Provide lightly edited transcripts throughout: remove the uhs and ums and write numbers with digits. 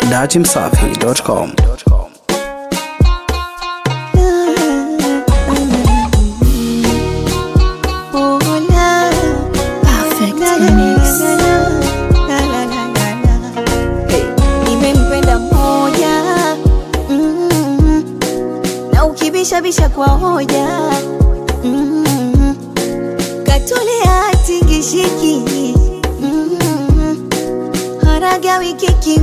dachimsafi.com. Bisha kwa hoja katolea tingishiki haraga wikiki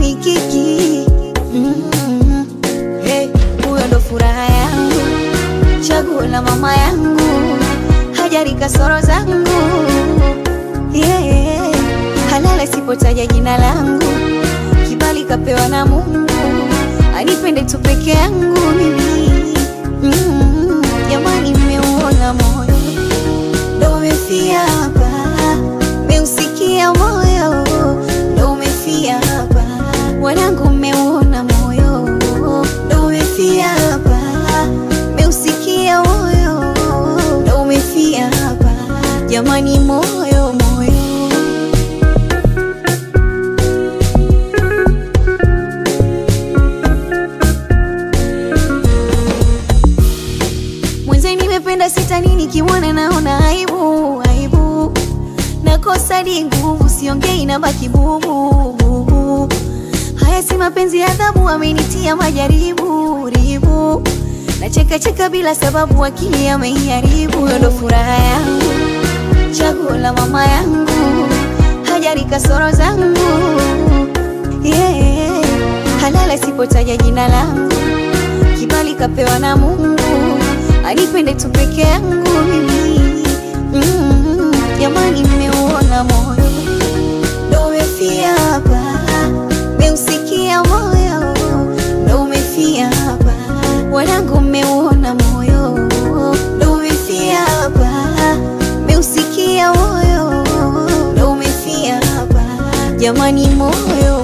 hey, huyo ndo furaha yangu, chaguo la mama yangu, hajari kasoro zangu yeah. Halala sipotaja jina langu, kibali kapewa na Mungu, anipende tu peke yangu mimi. Jamani mmeuona moyo ndo umefia hapa, meusikia moyo ndo umefia hapa, wanangu mmeuona moyo ndo umefia hapa, meusikia moyo ndo umefia hapa, jamani moyo moyo. Nimependa sita nini kimwana naona aibu nakosa di nguvu siongei na baki bubu. Haya si mapenzi ya adhabu, amenitia majaribu ribu, na cheka bila sababu akili ameiharibu. Huyo ndo furaha yangu, chaguo la mama yangu, hajari kasoro zangu yeah. Halala sipotaja jina langu, kibali kapewa na Mungu, anipende tu peke yangu mimi. Jamani mmeuona moyo ndo umefia hapa, meusikia moyo ndo umefia hapa, wanangu mmeuona moyo ndo umefia hapa, meusikia moyo ndo umefia hapa, jamani moyo